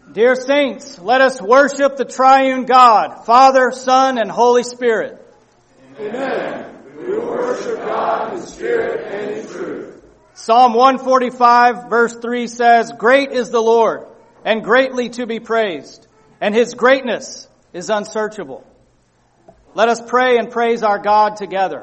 Dear saints, let us worship the triune God, Father, Son, and Holy Spirit. Amen. We will worship God in spirit and in truth. Psalm 145 verse 3 says, "Great is the Lord, and greatly to be praised, and His greatness is unsearchable." Let us pray and praise our God together.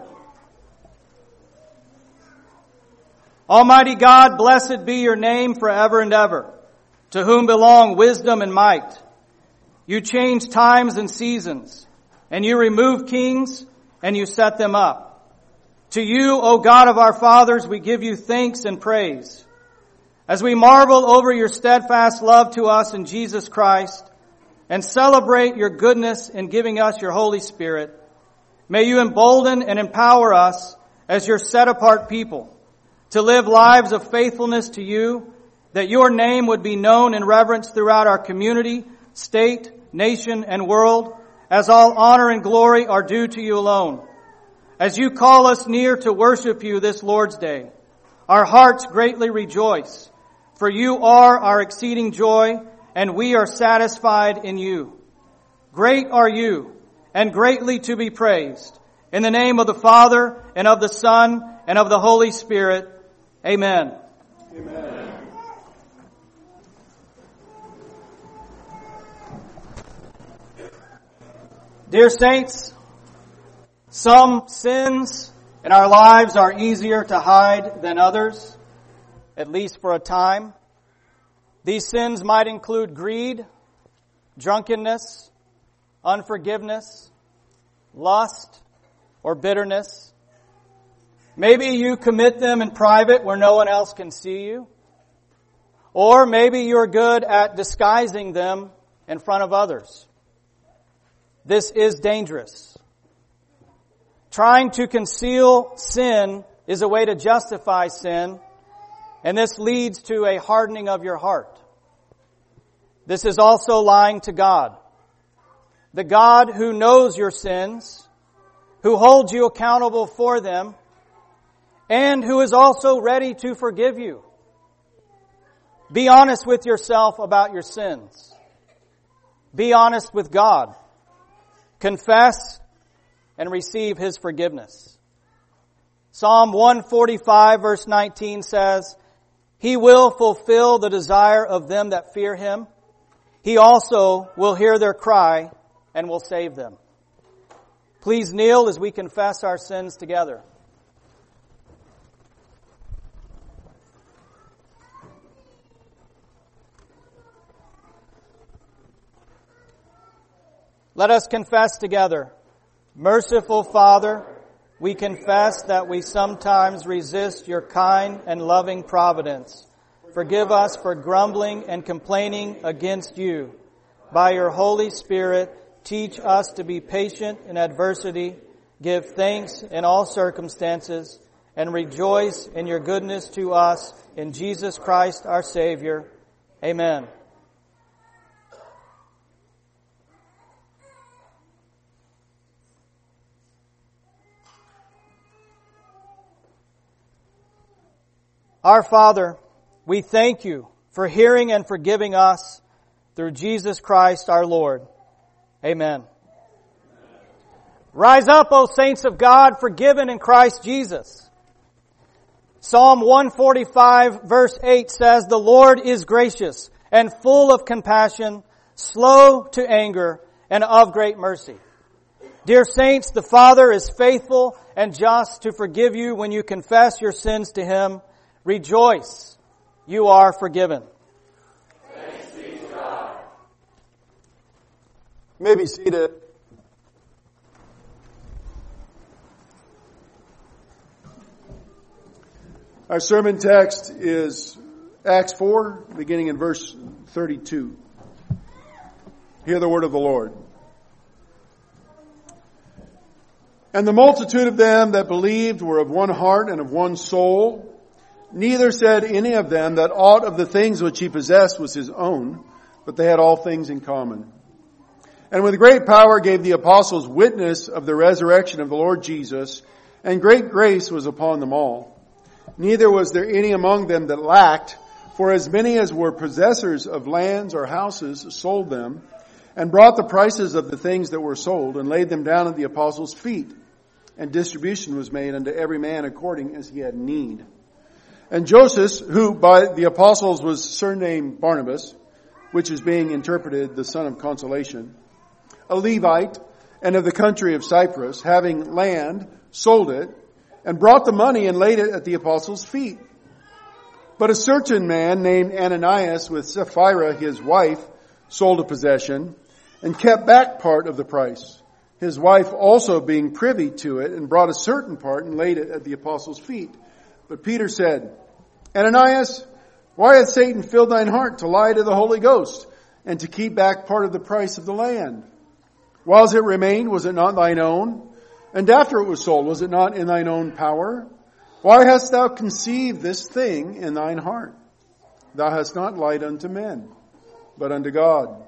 Almighty God, blessed be your name forever and ever, to whom belong wisdom and might. You change times and seasons, and you remove kings, and you set them up. To you, O God of our fathers, we give you thanks and praise. As we marvel over your steadfast love to us in Jesus Christ, and celebrate your goodness in giving us your Holy Spirit, may you embolden and empower us as your set-apart people to live lives of faithfulness to you, that your name would be known and reverenced throughout our community, state, nation, and world, as all honor and glory are due to you alone. As you call us near to worship you this Lord's Day, our hearts greatly rejoice, for you are our exceeding joy, and we are satisfied in you. Great are you, and greatly to be praised. In the name of the Father, and of the Son, and of the Holy Spirit. Amen. Amen. Dear saints, some sins in our lives are easier to hide than others, at least for a time. These sins might include greed, drunkenness, unforgiveness, lust, or bitterness. Maybe you commit them in private where no one else can see you. Or maybe you're good at disguising them in front of others. This is dangerous. Trying to conceal sin is a way to justify sin, and this leads to a hardening of your heart. This is also lying to God. The God who knows your sins, who holds you accountable for them, and who is also ready to forgive you. Be honest with yourself about your sins. Be honest with God. Confess and receive His forgiveness. Psalm 145 verse 19 says, "He will fulfill the desire of them that fear Him. He also will hear their cry and will save them." Please kneel as we confess our sins together. Let us confess together. Merciful Father, we confess that we sometimes resist your kind and loving providence. Forgive us for grumbling and complaining against you. By your Holy Spirit, teach us to be patient in adversity, give thanks in all circumstances, and rejoice in your goodness to us in Jesus Christ our Savior. Amen. Our Father, we thank you for hearing and forgiving us through Jesus Christ our Lord. Amen. Rise up, O saints of God, forgiven in Christ Jesus. Psalm 145 verse 8 says, "The Lord is gracious and full of compassion, slow to anger, and of great mercy." Dear saints, the Father is faithful and just to forgive you when you confess your sins to Him. Rejoice, you are forgiven. Thanks be to God. You may be seated. Our sermon text is Acts 4, beginning in verse 32. Hear the word of the Lord. "And the multitude of them that believed were of one heart and of one soul. Neither said any of them that aught of the things which he possessed was his own, but they had all things in common. And with great power gave the apostles witness of the resurrection of the Lord Jesus, and great grace was upon them all. Neither was there any among them that lacked, For as many as were possessors of lands or houses sold them, and brought the prices of the things that were sold, and laid them down at the apostles' feet. And distribution was made unto every man according as he had need. And Joseph, who by the apostles was surnamed Barnabas, which is being interpreted the son of consolation, a Levite, and of the country of Cyprus, having land, sold it, and brought the money and laid it at the apostles' feet. But a certain man named Ananias with Sapphira his wife sold a possession, and kept back part of the price. His wife also being privy to it, and brought a certain part and laid it at the apostles' feet. But Peter said, Ananias, why hath Satan filled thine heart to lie to the Holy Ghost, and to keep back part of the price of the land? Whiles it remained, was it not thine own? And after it was sold, was it not in thine own power? Why hast thou conceived this thing in thine heart? Thou hast not lied unto men, but unto God.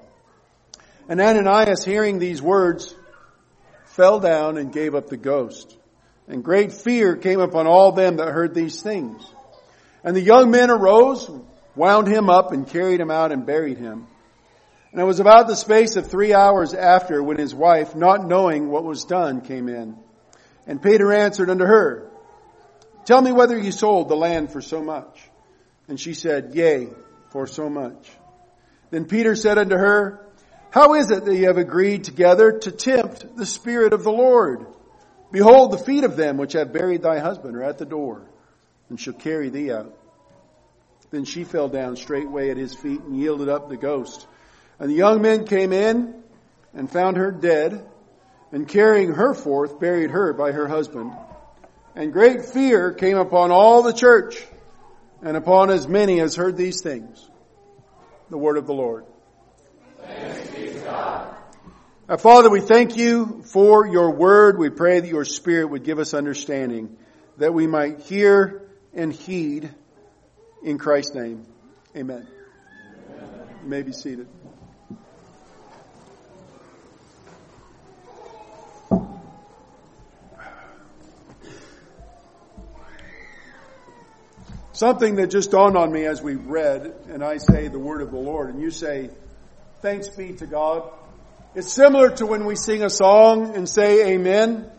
And Ananias, hearing these words, fell down and gave up the ghost. And great fear came upon all them that heard these things. And the young men arose, wound him up, and carried him out and buried him. And it was about the space of 3 hours after when his wife, not knowing what was done, came in. And Peter answered unto her, Tell me whether ye sold the land for so much. And she said, Yea, for so much. Then Peter said unto her, How is it that ye have agreed together to tempt the Spirit of the Lord? Behold, the feet of them which have buried thy husband are at the door, and shall carry thee out. Then she fell down straightway at his feet and yielded up the ghost. And the young men came in and found her dead, and carrying her forth, buried her by her husband. And great fear came upon all the church, and upon as many as heard these things. The word of the Lord. Thanks be to God. Our Father, we thank you for your word. We pray that your Spirit would give us understanding, that we might hear and heed in Christ's name. Amen. You may be seated. Something that just dawned on me as we read, and I say the word of the Lord, and you say, Thanks be to God. It's similar to when we sing a song and say amen.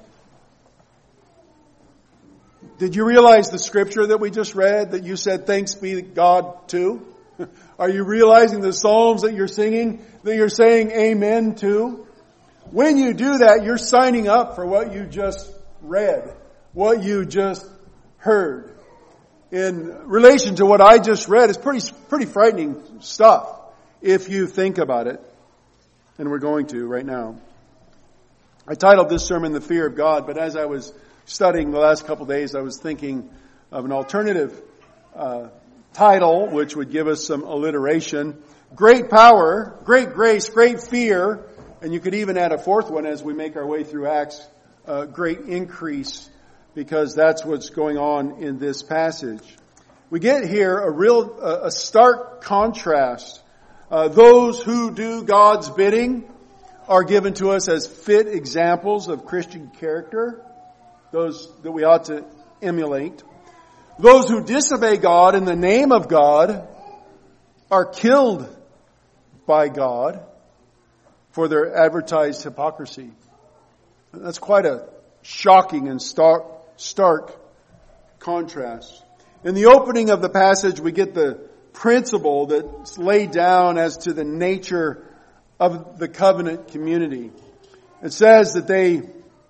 Did you realize the scripture that we just read that you said thanks be to God to? Are you realizing the psalms that you're singing that you're saying amen to? When you do that, you're signing up for what you just read, what you just heard. In relation to what I just read, it's pretty frightening stuff if you think about it. And we're going to right now. I titled this sermon, The Fear of God, but as I was studying the last couple of days, I was thinking of an alternative title, which would give us some alliteration. Great power, great grace, great fear, and you could even add a fourth one as we make our way through Acts, great increase, because that's what's going on in this passage. We get here a stark contrast. Those who do God's bidding are given to us as fit examples of Christian character, those that we ought to emulate. Those who disobey God in the name of God are killed by God for their advertised hypocrisy. That's quite a shocking and stark contrast. In the opening of the passage, we get the principle that's laid down as to the nature of the covenant community. It says that they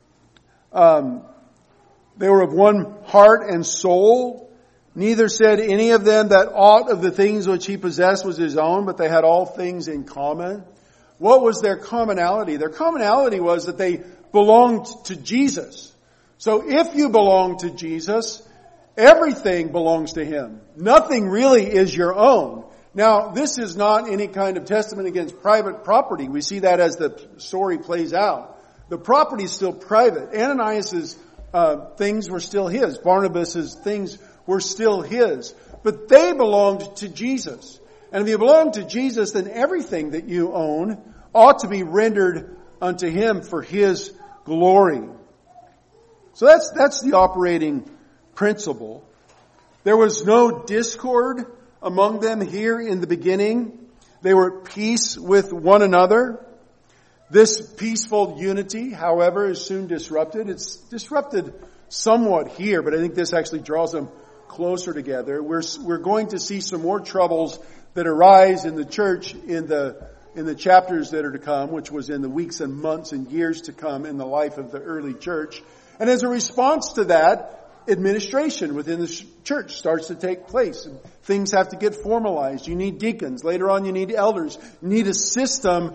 were of one heart and soul. Neither said any of them that aught of the things which he possessed was his own, but they had all things in common. What was their commonality? Their commonality was that they belonged to Jesus. So if you belong to Jesus, everything belongs to Him. Nothing really is your own. Now, this is not any kind of testament against private property. We see that as the story plays out. The property is still private. Ananias' things were still his. Barnabas' things were still his. But they belonged to Jesus. And if you belong to Jesus, then everything that you own ought to be rendered unto Him for His glory. So that's the operating principle. There was no discord among them here in the beginning. They were at peace with one another. This peaceful unity, however, is soon disrupted. It's disrupted somewhat here, but I think this actually draws them closer together. We're going to see some more troubles that arise in the church in the chapters that are to come, which was in the weeks and months and years to come in the life of the early church. And as a response to that, administration within the church starts to take place. Things have to get formalized. You need deacons. Later on, you need elders. You need a system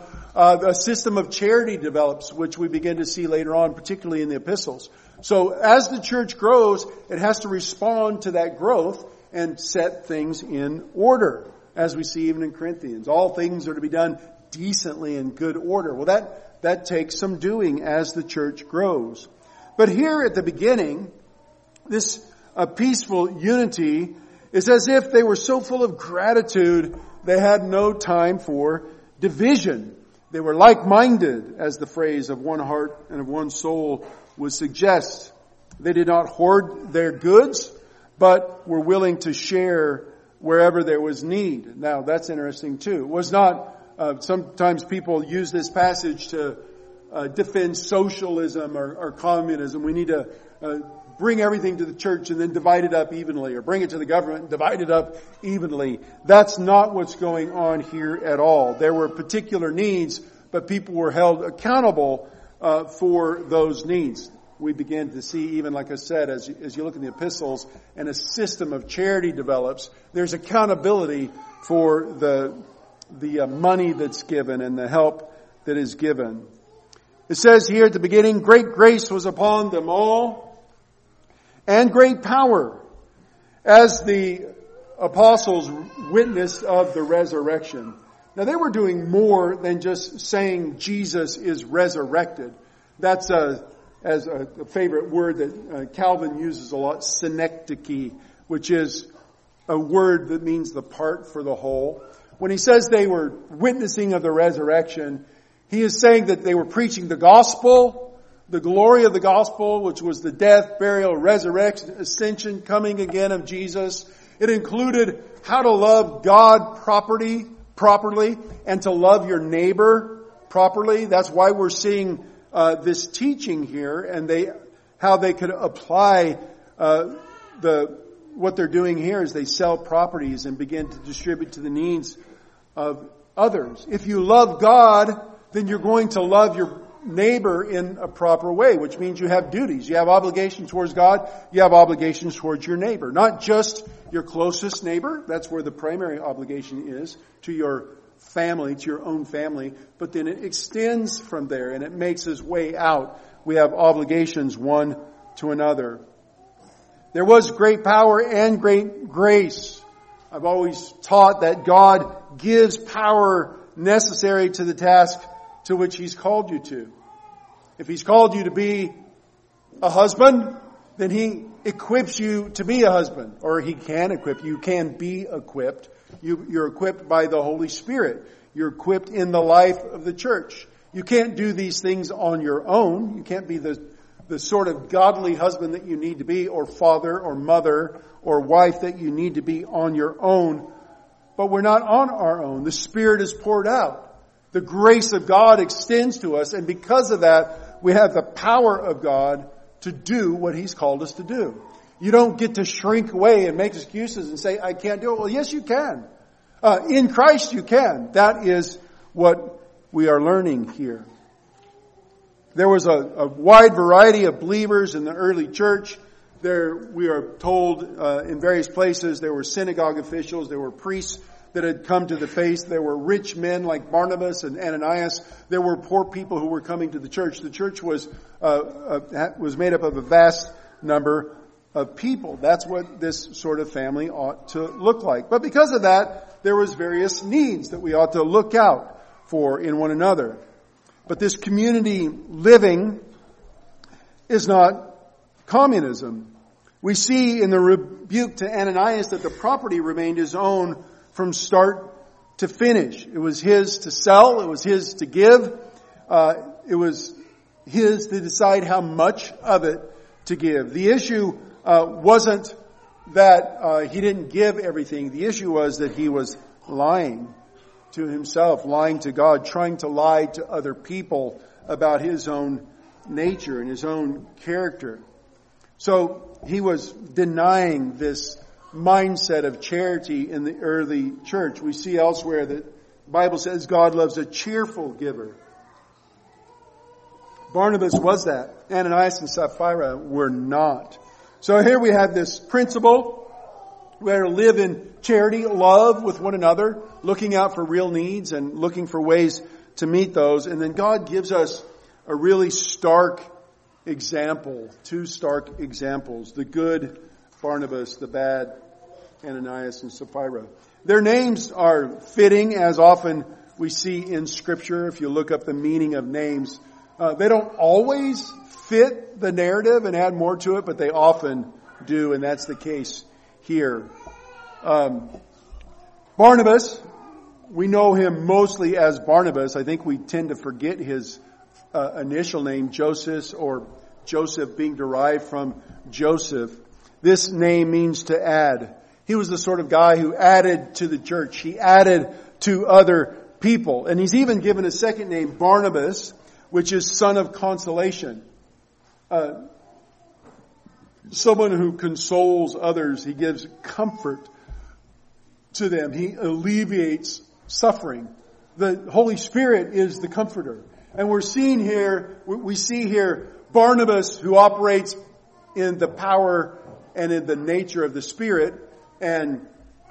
of charity develops, which we begin to see later on, particularly in the epistles. So as the church grows, it has to respond to that growth and set things in order, as we see even in Corinthians. All things are to be done decently in good order. Well, that takes some doing as the church grows. But here at the beginning, this peaceful unity is as if they were so full of gratitude they had no time for division. They were like-minded, as the phrase of one heart and of one soul would suggest. They did not hoard their goods, but were willing to share wherever there was need. Now, that's interesting too. It was not, sometimes people use this passage to defend socialism or communism. We need to bring everything to the church and then divide it up evenly, or bring it to the government and divide it up evenly. That's not what's going on here at all. There were particular needs, but people were held accountable for those needs. We begin to see, even like I said, as you look in the epistles, and a system of charity develops, there's accountability for the money that's given and the help that is given. It says here at the beginning, great grace was upon them all, and great power, as the apostles witnessed of the resurrection. Now they were doing more than just saying Jesus is resurrected. That's as a favorite word that Calvin uses a lot, synecdoche, which is a word that means the part for the whole. When he says they were witnessing of the resurrection, he is saying that they were preaching the gospel, the glory of the gospel, which was the death, burial, resurrection, ascension, coming again of Jesus. It included how to love God properly, and to love your neighbor properly. That's why we're seeing this teaching here, and how they could apply what they're doing here is they sell properties and begin to distribute to the needs of others. If you love God, then you're going to love your neighbor in a proper way, which means you have duties. You have obligations towards God. You have obligations towards your neighbor. Not just your closest neighbor. That's where the primary obligation is, to your family, to your own family. But then it extends from there and it makes its way out. We have obligations one to another. There was great power and great grace. I've always taught that God gives power necessary to the task to which He's called you to. If He's called you to be a husband, then He equips you to be a husband. Or He can equip you. You can be equipped. You're equipped by the Holy Spirit. You're equipped in the life of the church. You can't do these things on your own. You can't be the sort of godly husband that you need to be, or father or mother or wife that you need to be on your own. But we're not on our own. The Spirit is poured out. The grace of God extends to us, and because of that, we have the power of God to do what He's called us to do. You don't get to shrink away and make excuses and say, I can't do it. Well, yes, you can. In Christ, you can. That is what we are learning here. There was a wide variety of believers in the early church. There, we are told in various places, there were synagogue officials, there were priests that had come to the faith. There were rich men like Barnabas and Ananias. There were poor people who were coming to the church. The church was made up of a vast number of people. That's what this sort of family ought to look like. But because of that, there was various needs that we ought to look out for in one another. But this community living is not communism. We see in the rebuke to Ananias that the property remained his own from start to finish. It was his to sell. It was his to give. It was his to decide how much of it to give. The issue wasn't that he didn't give everything. The issue was that he was lying to himself, lying to God, trying to lie to other people about his own nature and his own character. So he was denying this mindset of charity in the early church. We see elsewhere that the Bible says God loves a cheerful giver. Barnabas was that. Ananias and Sapphira were not. So here we have this principle. We are to live in charity, love with one another, looking out for real needs and looking for ways to meet those. And then God gives us a really stark example, two stark examples, the good Barnabas, the bad Ananias and Sapphira. Their names are fitting, as often we see in Scripture. If you look up the meaning of names, they don't always fit the narrative and add more to it, but they often do, and that's the case here. Barnabas, we know him mostly as Barnabas. I think we tend to forget his initial name, Joseph, or Joseph being derived from Joseph. This name means to add. He was the sort of guy who added to the church. He added to other people. And he's even given a second name, Barnabas, which is son of consolation. Someone who consoles others. He gives comfort to them. He alleviates suffering. The Holy Spirit is the comforter. And we see here Barnabas, who operates in the power and in the nature of the Spirit, and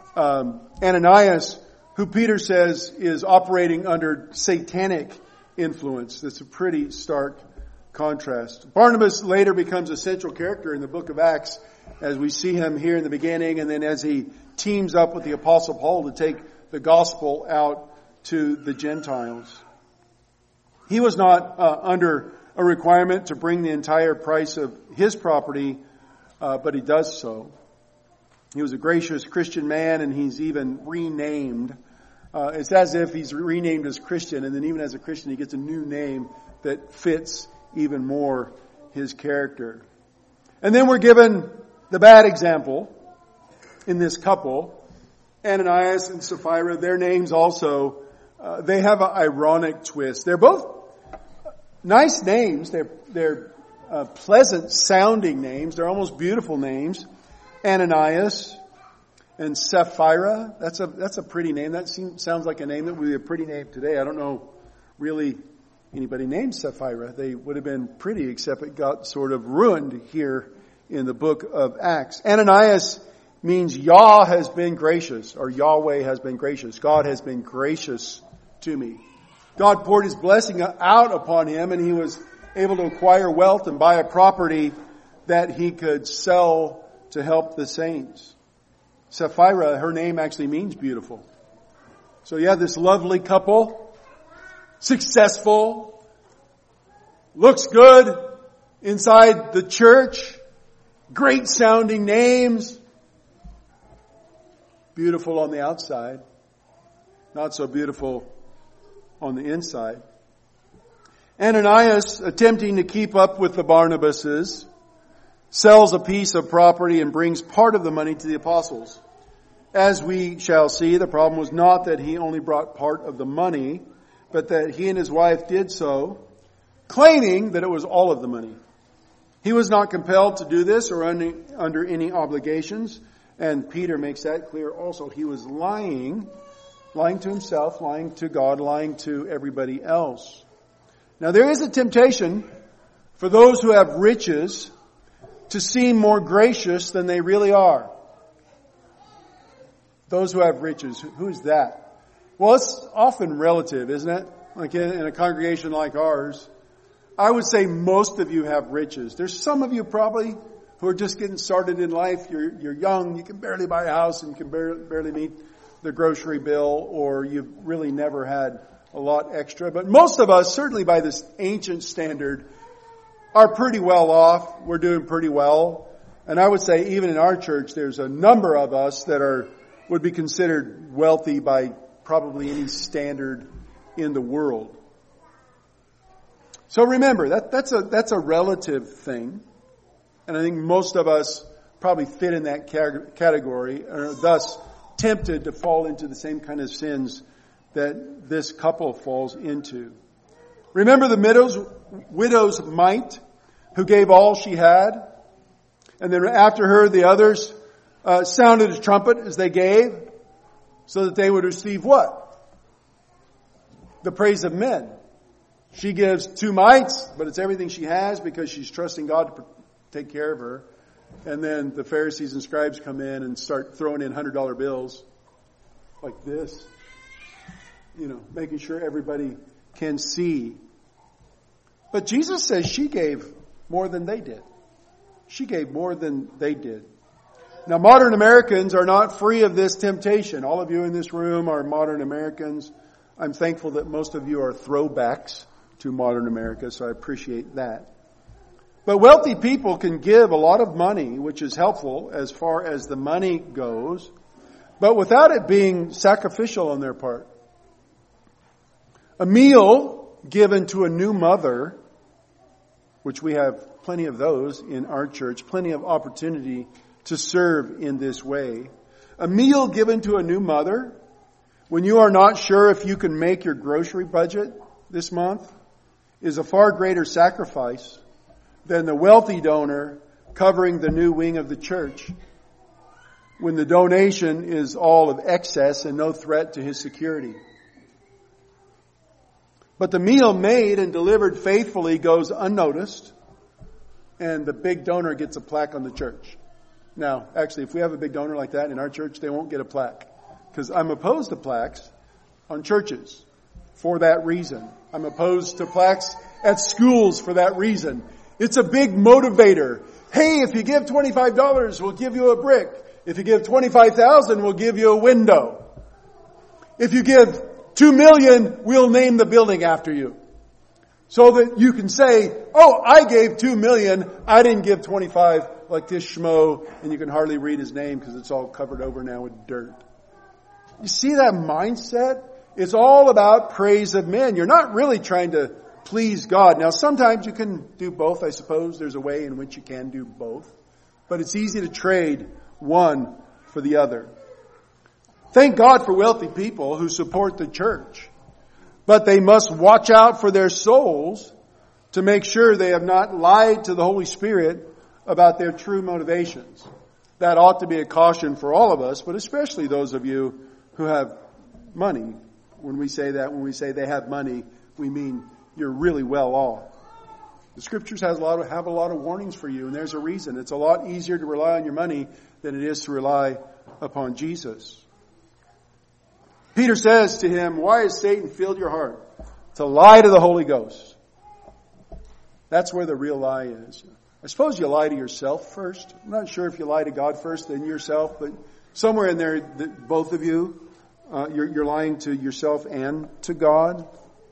Ananias, who Peter says is operating under satanic influence. That's a pretty stark contrast. Barnabas later becomes a central character in the book of Acts, as we see him here in the beginning, and then as he teams up with the Apostle Paul to take the gospel out to the Gentiles. He was not under a requirement to bring the entire price of his property, but he does so. He was a gracious Christian man, and he's even renamed. It's as if he's renamed as Christian, and then even as a Christian he gets a new name that fits even more his character. And then we're given the bad example in this couple, Ananias and Sapphira. Their names also, they have an ironic twist. They're both nice names. They're pleasant sounding names. They're almost beautiful names. Ananias and Sapphira. That's a pretty name. That sounds like a name that would be a pretty name today. I don't know really anybody named Sapphira. They would have been pretty, except it got sort of ruined here in the book of Acts. Ananias means Yah has been gracious, or Yahweh has been gracious. God has been gracious to me. God poured His blessing out upon him, and he was able to acquire wealth and buy a property that he could sell to help the saints. Sapphira, her name actually means beautiful. So you have this lovely couple, successful, looks good inside the church, great sounding names, beautiful on the outside, not so beautiful on the inside. Ananias, attempting to keep up with the Barnabases, sells a piece of property and brings part of the money to the apostles. As we shall see, the problem was not that he only brought part of the money, but that he and his wife did so, claiming that it was all of the money. He was not compelled to do this or under any obligations, and Peter makes that clear also. He was lying to himself, lying to God, lying to everybody else. Now there is a temptation for those who have riches to seem more gracious than they really are. Those who have riches, who's that? Well, it's often relative, isn't it? Like in a congregation like ours, I would say most of you have riches. There's some of you probably who are just getting started in life. You're young, you can barely buy a house and you can barely meet the grocery bill, or you've really never had a lot extra. But most of us, certainly by this ancient standard, are pretty well off. We're doing pretty well. And I would say even in our church, there's a number of us that would be considered wealthy by probably any standard in the world. So remember, that's a relative thing. And I think most of us probably fit in that category, or thus tempted to fall into the same kind of sins that this couple falls into. Remember the widow's mite who gave all she had? And then after her, the others sounded a trumpet as they gave, so that they would receive what? The praise of men. She gives 2 mites, but it's everything she has because she's trusting God to take care of her. And then the Pharisees and scribes come in and start throwing in $100 bills like this, making sure everybody can see. But Jesus says she gave more than they did. She gave more than they did. Now, modern Americans are not free of this temptation. All of you in this room are modern Americans. I'm thankful that most of you are throwbacks to modern America, so I appreciate that. But wealthy people can give a lot of money, which is helpful as far as the money goes, but without it being sacrificial on their part. A meal given to a new mother, which we have plenty of those in our church, plenty of opportunity to serve in this way. A meal given to a new mother when you are not sure if you can make your grocery budget this month is a far greater sacrifice than the wealthy donor covering the new wing of the church when the donation is all of excess and no threat to his security. But the meal made and delivered faithfully goes unnoticed, and the big donor gets a plaque on the church. Now, actually, if we have a big donor like that in our church, they won't get a plaque. Because I'm opposed to plaques on churches for that reason. I'm opposed to plaques at schools for that reason. It's a big motivator. Hey, if you give $25, we'll give you a brick. If you give $25,000, we'll give you a window. If you give $2 million, we'll name the building after you. So that you can say, oh, I gave $2 million, I didn't give 25 like this schmo, and you can hardly read his name because it's all covered over now with dirt. You see that mindset? It's all about praise of men. You're not really trying to please God. Now, sometimes you can do both, I suppose. There's a way in which you can do both. But it's easy to trade one for the other. Thank God for wealthy people who support the church. But they must watch out for their souls to make sure they have not lied to the Holy Spirit about their true motivations. That ought to be a caution for all of us, but especially those of you who have money. When we say they have money, we mean you're really well off. The scriptures have a lot of warnings for you, and there's a reason. It's a lot easier to rely on your money than it is to rely upon Jesus. Peter says to him, why has Satan filled your heart to lie to the Holy Ghost? That's where the real lie is. I suppose you lie to yourself first. I'm not sure if you lie to God first, then yourself, but somewhere in there, both of you, you're lying to yourself and to God.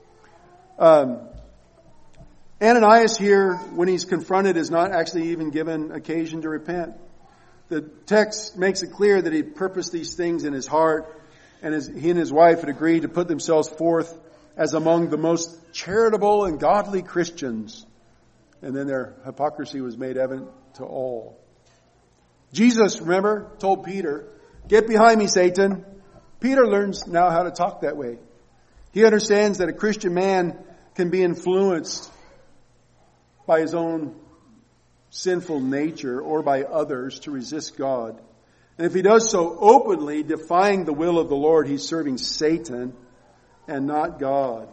Ananias here, when he's confronted, is not actually even given occasion to repent. The text makes it clear that he purposed these things in his heart, and he and his wife had agreed to put themselves forth as among the most charitable and godly Christians. And then their hypocrisy was made evident to all. Jesus, remember, told Peter, get behind me, Satan. Peter learns now how to talk that way. He understands that a Christian man can be influenced by his own sinful nature or by others to resist God. And if he does so openly, defying the will of the Lord, he's serving Satan and not God.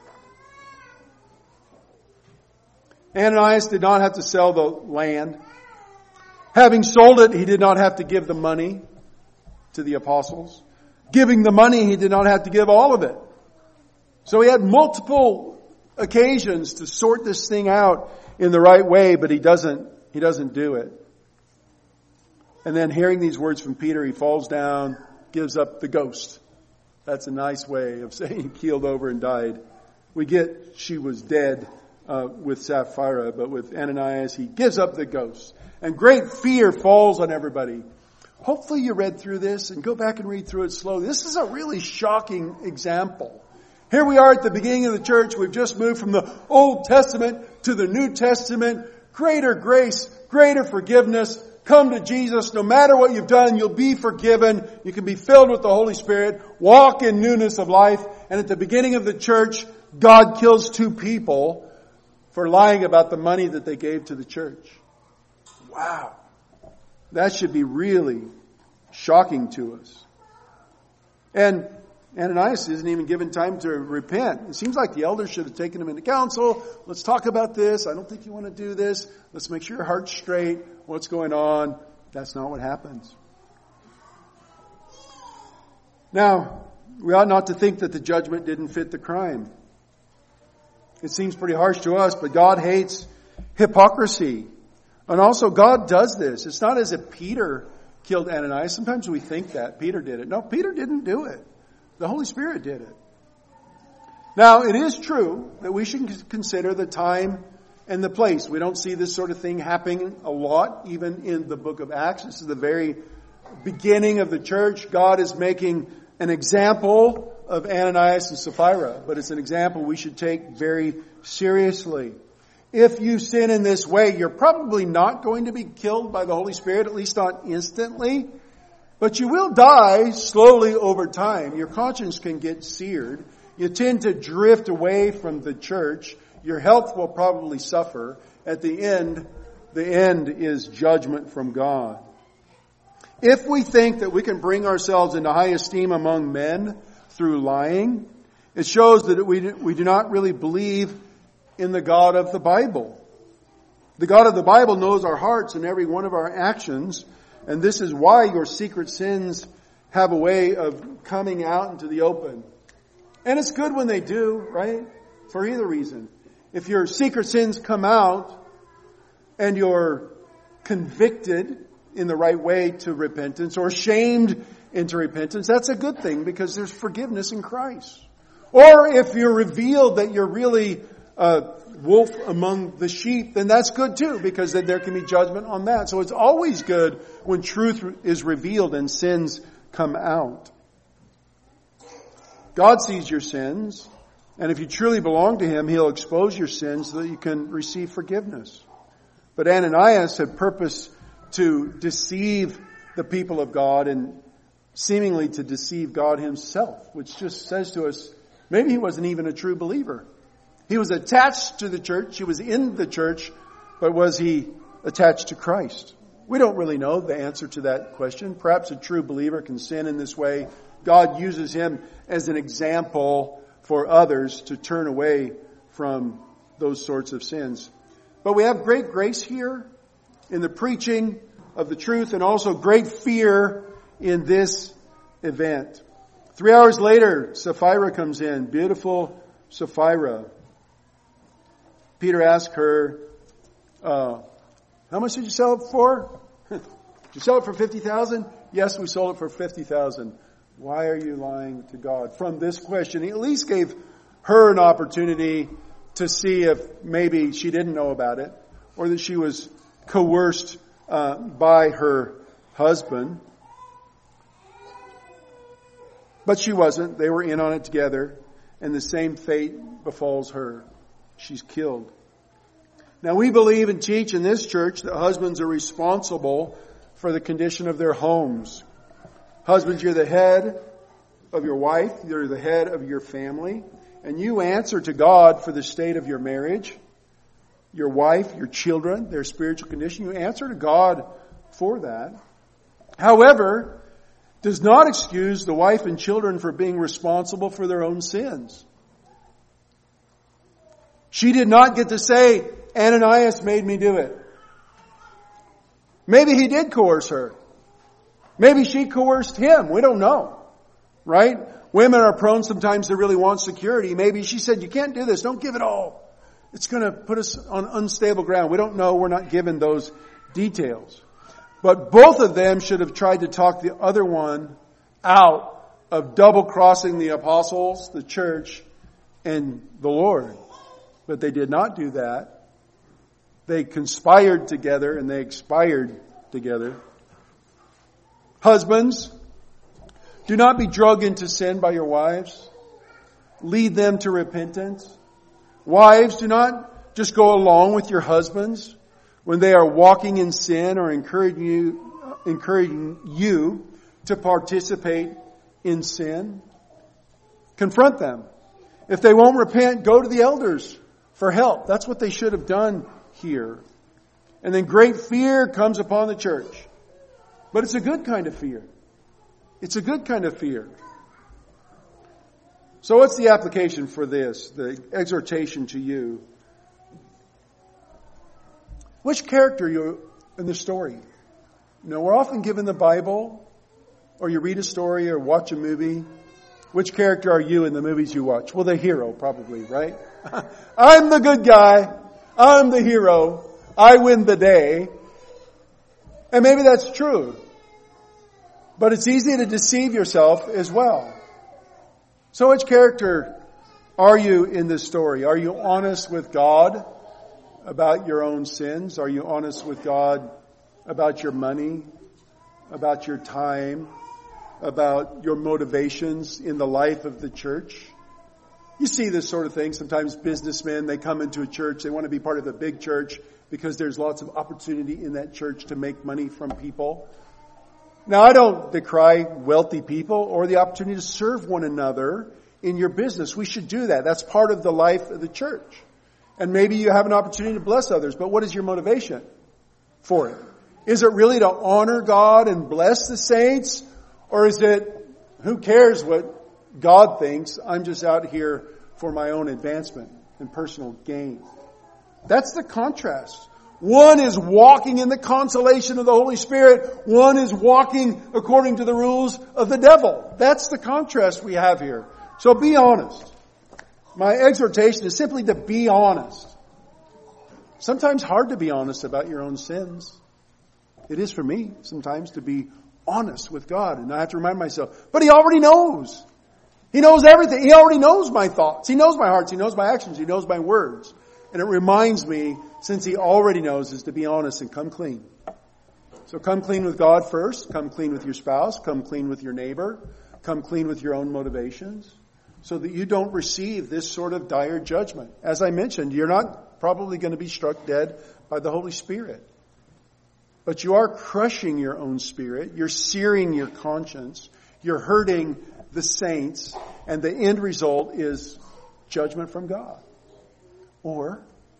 Ananias did not have to sell the land. Having sold it, he did not have to give the money to the apostles. Giving the money, he did not have to give all of it. So he had multiple occasions to sort this thing out in the right way, but he doesn't do it. And then hearing these words from Peter, he falls down, gives up the ghost. That's a nice way of saying he keeled over and died. We get she was dead with Sapphira, but with Ananias, he gives up the ghost. And great fear falls on everybody. Hopefully you read through this and go back and read through it slowly. This is a really shocking example. Here we are at the beginning of the church. We've just moved from the Old Testament to the New Testament. Greater grace, greater forgiveness. Come to Jesus. No matter what you've done, you'll be forgiven. You can be filled with the Holy Spirit. Walk in newness of life. And at the beginning of the church, God kills 2 people for lying about the money that they gave to the church. Wow. That should be really shocking to us. And Ananias isn't even given time to repent. It seems like the elders should have taken him into council. Let's talk about this. I don't think you want to do this. Let's make sure your heart's straight. What's going on? That's not what happens. Now, we ought not to think that the judgment didn't fit the crime. It seems pretty harsh to us, but God hates hypocrisy. And also, God does this. It's not as if Peter killed Ananias. Sometimes we think that Peter did it. No, Peter didn't do it. The Holy Spirit did it. Now, it is true that we should consider the time and the place. We don't see this sort of thing happening a lot, even in the book of Acts. This is the very beginning of the church. God is making an example of Ananias and Sapphira, but it's an example we should take very seriously. If you sin in this way, you're probably not going to be killed by the Holy Spirit, at least not instantly. But you will die slowly over time. Your conscience can get seared. You tend to drift away from the church. Your health will probably suffer. At the end is judgment from God. If we think that we can bring ourselves into high esteem among men through lying, it shows that we do not really believe in the God of the Bible. The God of the Bible knows our hearts and every one of our actions. And this is why your secret sins have a way of coming out into the open. And it's good when they do, right? For either reason. If your secret sins come out and you're convicted in the right way to repentance or shamed into repentance, that's a good thing because there's forgiveness in Christ. Or if you're revealed that you're really a wolf among the sheep, then that's good too, because then there can be judgment on that. So it's always good when truth is revealed and sins come out. God sees your sins, and if you truly belong to Him, He'll expose your sins so that you can receive forgiveness. But Ananias had purpose to deceive the people of God and seemingly to deceive God Himself, which just says to us, maybe he wasn't even a true believer. He was attached to the church. He was in the church. But was he attached to Christ? We don't really know the answer to that question. Perhaps a true believer can sin in this way. God uses him as an example for others to turn away from those sorts of sins. But we have great grace here in the preaching of the truth and also great fear in this event. 3 hours later, Sapphira comes in. Beautiful Sapphira. Peter asked her, how much did you sell it for? Did you sell it for 50,000? Yes, we sold it for 50,000. Why are you lying to God? From this question, he at least gave her an opportunity to see if maybe she didn't know about it or that she was coerced by her husband. But she wasn't. They were in on it together, and the same fate befalls her. She's killed. Now we believe and teach in this church that husbands are responsible for the condition of their homes. Husbands, you're the head of your wife. You're the head of your family. And you answer to God for the state of your marriage, your wife, your children, their spiritual condition. You answer to God for that. However, does not excuse the wife and children for being responsible for their own sins. She did not get to say, Ananias made me do it. Maybe he did coerce her. Maybe she coerced him. We don't know. Right? Women are prone sometimes to really want security. Maybe she said, you can't do this. Don't give it all. It's going to put us on unstable ground. We don't know. We're not given those details. But both of them should have tried to talk the other one out of double-crossing the apostles, the church, and the Lord. But they did not do that. They conspired together and they expired together. Husbands, do not be drugged into sin by your wives. Lead them to repentance. Wives, do not just go along with your husbands. when they are walking in sin or encouraging you to participate in sin? Confront them. If they won't repent, go to the elders for help. That's what they should have done here. And then great fear comes upon the church. But it's a good kind of fear. It's a good kind of fear. So what's the application for this? The exhortation to you. Which character are you in the story? You know, we're often given the Bible, or you read a story or watch a movie. Which character are you in the movies you watch? Well, the hero, probably, right? I'm the good guy. I'm the hero. I win the day. And maybe that's true. But it's easy to deceive yourself as well. So which character are you in this story? Are you honest with God about your own sins? Are you honest with God about your money, about your time, about your motivations in the life of the church? You see this sort of thing. Sometimes businessmen, they come into a church, they want to be part of a big church because there's lots of opportunity in that church to make money from people. Now, I don't decry wealthy people or the opportunity to serve one another in your business. We should do that. That's part of the life of the church. And maybe you have an opportunity to bless others, but what is your motivation for it? Is it really to honor God and bless the saints? Or is it, who cares what God thinks? I'm just out here for my own advancement and personal gain. That's the contrast. One is walking in the consolation of the Holy Spirit. One is walking according to the rules of the devil. That's the contrast we have here. So be honest. My exhortation is simply to be honest. Sometimes hard to be honest about your own sins. It is for me sometimes to be honest with God. And I have to remind myself, but He already knows. He knows everything. He already knows my thoughts. He knows my hearts. He knows my actions. He knows my words. And it reminds me, since He already knows, is to be honest and come clean. So come clean with God first. Come clean with your spouse. Come clean with your neighbor. Come clean with your own motivations. So that you don't receive this sort of dire judgment. As I mentioned, you're not probably going to be struck dead by the Holy Spirit. But you are crushing your own spirit. You're searing your conscience. You're hurting the saints. And the end result is judgment from God. Or,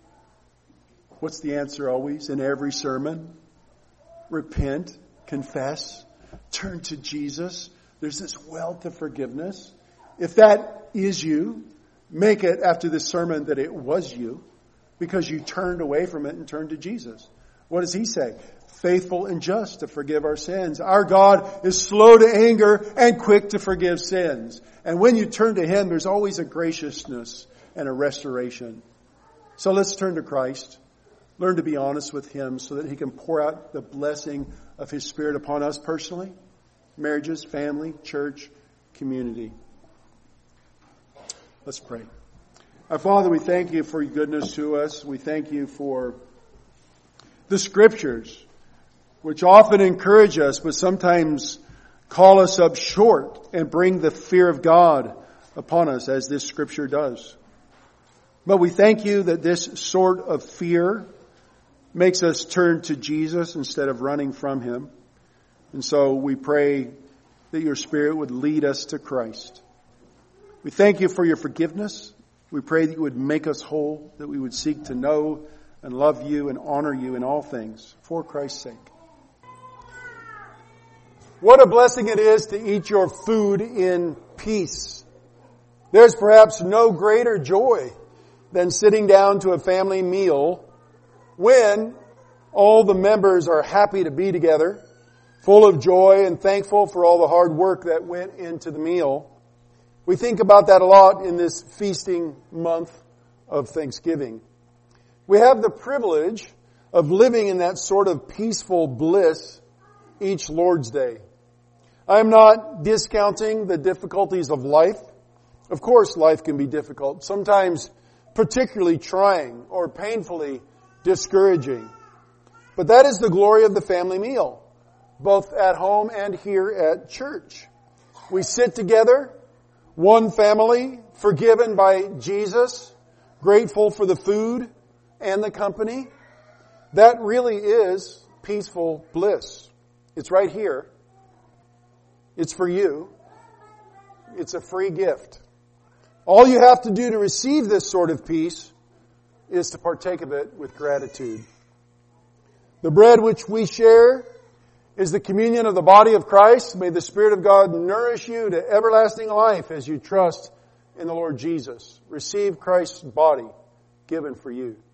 what's the answer always in every sermon? Repent, confess, turn to Jesus. There's this wealth of forgiveness. If that is you, make it after this sermon that it was you, because you turned away from it and turned to Jesus. What does He say? Faithful and just to forgive our sins. Our God is slow to anger and quick to forgive sins. And when you turn to Him, there's always a graciousness and a restoration. So let's turn to Christ. Learn to be honest with Him so that He can pour out the blessing of His Spirit upon us personally, marriages, family, church, community. Let's pray. Our Father, we thank You for Your goodness to us. We thank You for the Scriptures, which often encourage us, but sometimes call us up short and bring the fear of God upon us, as this Scripture does. But we thank You that this sort of fear makes us turn to Jesus instead of running from Him. And so we pray that Your Spirit would lead us to Christ. We thank You for Your forgiveness. We pray that You would make us whole, that we would seek to know and love You and honor You in all things for Christ's sake. What a blessing it is to eat your food in peace. There's perhaps no greater joy than sitting down to a family meal when all the members are happy to be together, full of joy and thankful for all the hard work that went into the meal. We think about that a lot in this feasting month of Thanksgiving. We have the privilege of living in that sort of peaceful bliss each Lord's Day. I'm not discounting the difficulties of life. Of course, life can be difficult, sometimes particularly trying or painfully discouraging. But that is the glory of the family meal, both at home and here at church. We sit together, one family, forgiven by Jesus, grateful for the food and the company. That really is peaceful bliss. It's right here. It's for you. It's a free gift. All you have to do to receive this sort of peace is to partake of it with gratitude. The bread which we share is the communion of the body of Christ. May the Spirit of God nourish you to everlasting life as you trust in the Lord Jesus. Receive Christ's body given for you.